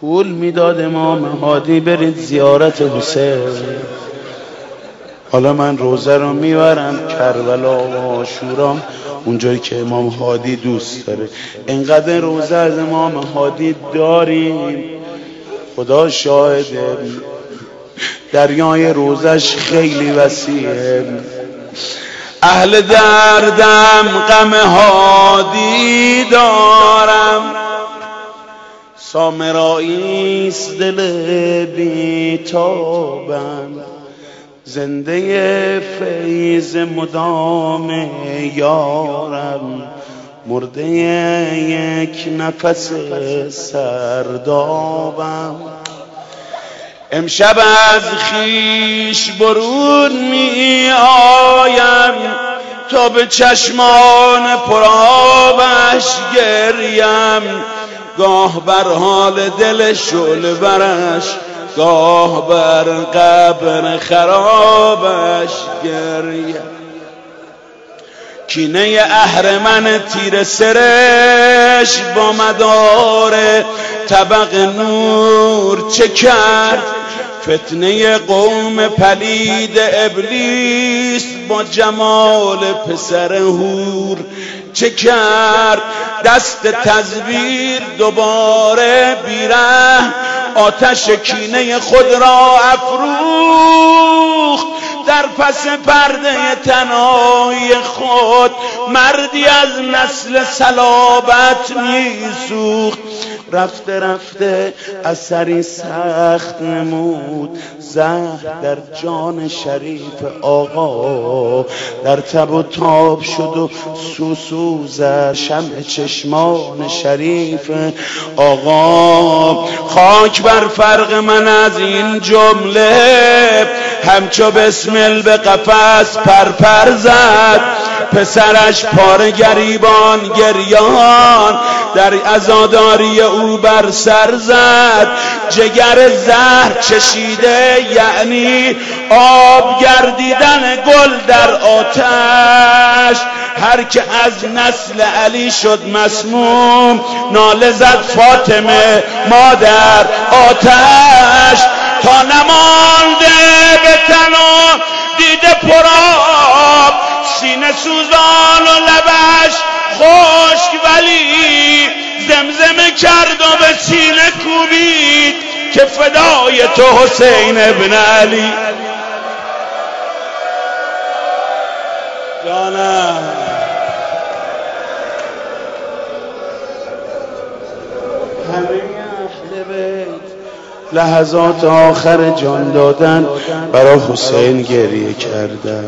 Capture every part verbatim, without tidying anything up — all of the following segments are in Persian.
پول میداد امام هادی برید زیارت حسین. حالا من روزه رو میبرم کربلا و عاشورا، اونجایی که امام هادی دوست داره. اینقدر روزه از امام هادی داریم، خدا شاهده دریای روزش خیلی وسیعه. اهل دردم غم هادی دارم، سامراییست دل بیتابم، زنده فیض مدام یارم، مرده یک نفس سردابم. امشب از خیش برون می آیم تا به چشمان پرآبش گریم، گاه بر حال دل شعله برش، گاه بر قبر خرابش گریم. کینه اهرمن تیر سرش با مدار طبق نور چه کرد، فتنه قوم پلید ابلیس با جمال پسر هور چه کرد. دست تزویر دوباره بیره آتش کینه خود را افروخت، در پس پرده تنهای خود مردی از نسل صلابت میسوخت. رفته رفته اثری سخت نمود زهر در جان شریف آقا، در تب و تاب شد و سوسوزد شمع چشمان شریف آقا. خاک بر فرق من از این جمله، همچو بسمل به قفس پرپر زد، پسرش پاره گریبان گریان در عزاداری او بر سر زد. جگر زهر چشیده یعنی آب گردیدن گل در آتش. هر که از نسل علی شد مسموم، ناله زد فاطمه مادر آتش. تا نمانده به تن و دیده پرآب، سینه سوزان و لبش خشک ولی زمزمه کرد و به سینه کوبید که فدای تو حسین ابن علی. جانم همه اهل بیت لحظات آخر جان دادن برای حسین گریه کردن،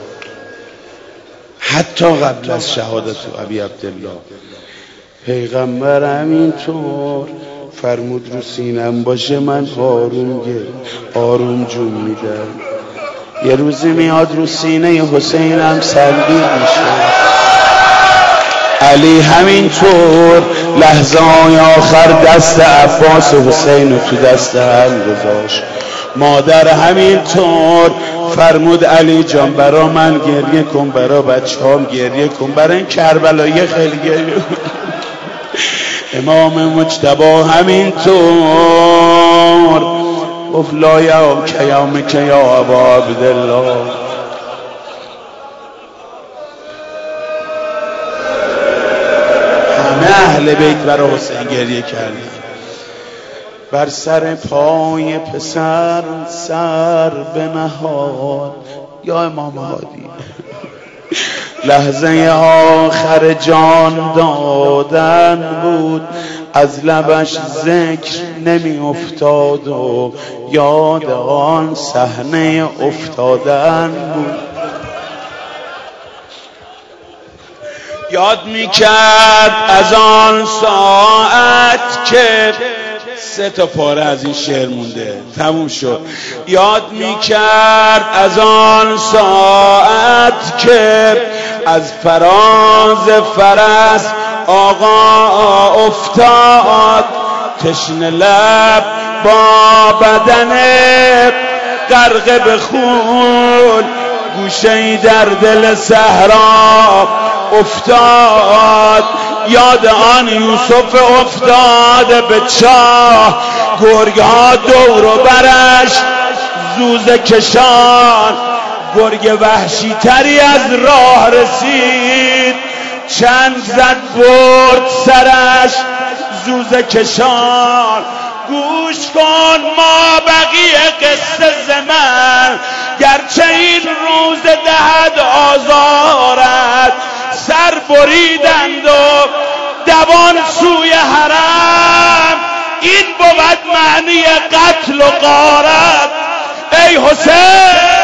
حتی قبل از شهادت ابی عبدالله. پیغمبر همینطور فرمود رو سینم باشه من آروم گرد آروم جون میدم. یه روزی میاد رو سینه حسینم سلبی میشه. علی همینطور لحظه های آخر دست عباس و حسین رو تو دست هم گذاشت. مادر همینطور فرمود علی جان برا من گریه کن، برا بچه هم گریه کن، برای این کربلایی خیلی گریه کن. امام مجتبی همینطور گفت لا یا کیام که یا ابا عبدالله. همه اهل بیت برای حسین گریه کردن. بر سر پای پسر سر بنهاد یا امام هادی. لحظه آخر جان دادن بود، از لبش ذکر نمی افتاد و یاد آن صحنه افتادن بود. یاد می کرد از آن ساعت که سه تا پاره از این شعر مونده تموم شد. یاد می کرد از آن ساعت که از فراز فرس آقا افتاد، تشنه لب با بدن غرق به خون، گوشه‌ای در دل صحرا افتاد. یاد آن یوسف افتاده به چاه گرگ ها دور و برش زوزه کشان، گرگ وحشی تری از راه رسید، چند زد برد سرش زوزه کشان. گوش کن ما بقیه قصه زمن، گرچه این روز دهد آزارت، سر بریدند و دوان سوی حرم، این بود معنی قتل و غارت. ای حسین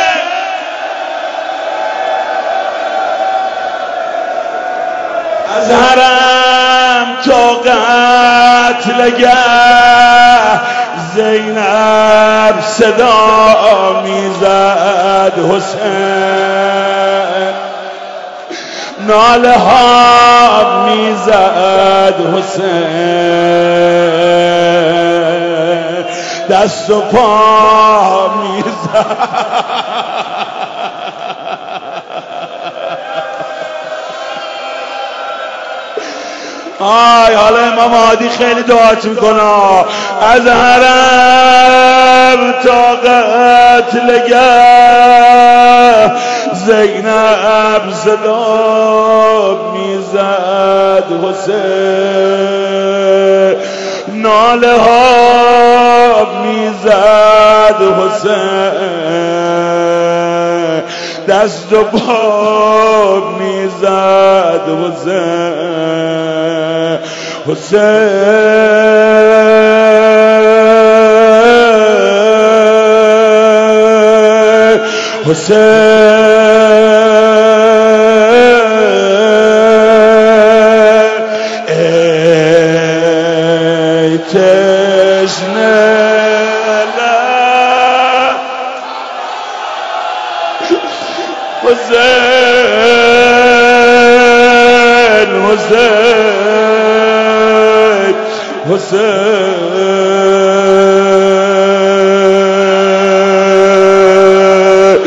از حرم تا قتلگه زینب صدا میزد، حسین ناله ها میزد، حسین دست و پا میزد. آی حالا امام هادی خیلی دعات میکنه، از حرم تا قتلگه زینب صدا میزد، حسین ناله ها میزد، حسین دست و پا میزد، حسین حسین حسین ای تشنه لب حسین حسین حسین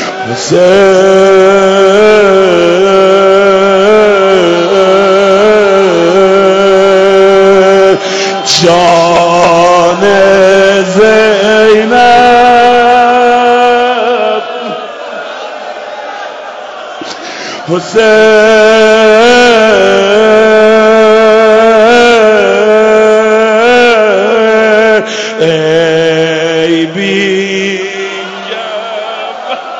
حسین جان زینب، حسین ای بینجم.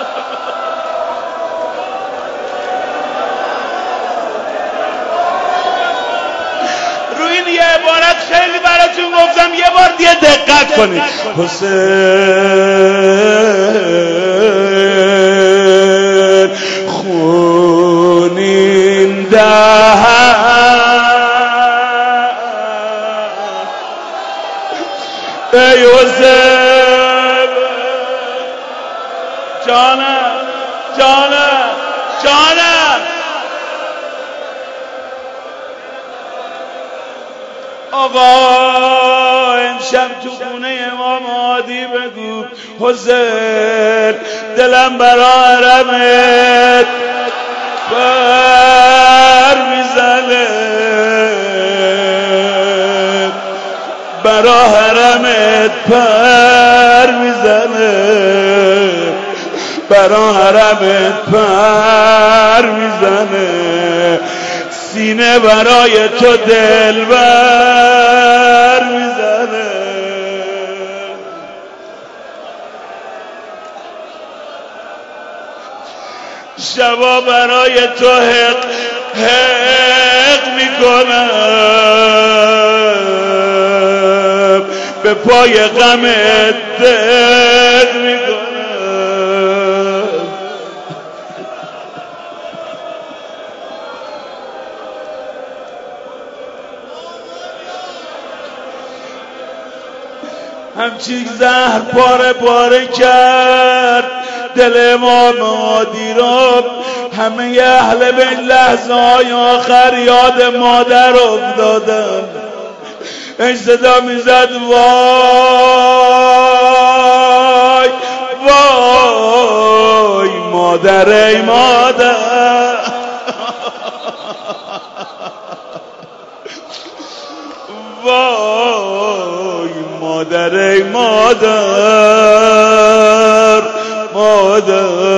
روی این یه عبارت خیلی براتون گفتم، یه بار دیگه دقت کنید. حسین خونین دهن، ای حسین جانم جانم جانم. آقا امشب تو خونه امام هادی بگو حسین دلم برا حرمت پر میزنه، برا حرمت پر میزنه، برا حرمت پر میزنه، سینه برای تو دلبر میزنه. شبا برای تو حق حق میکنم، به پای غمت دق میکنم. همچین زهر پاره پاره کرد دل امام هادی را، همه اهل بیت لحظه های آخر یاد مادر افتادن. این صدا میزد وای وای مادر، ای مادر، وای مادر ای مادر مادر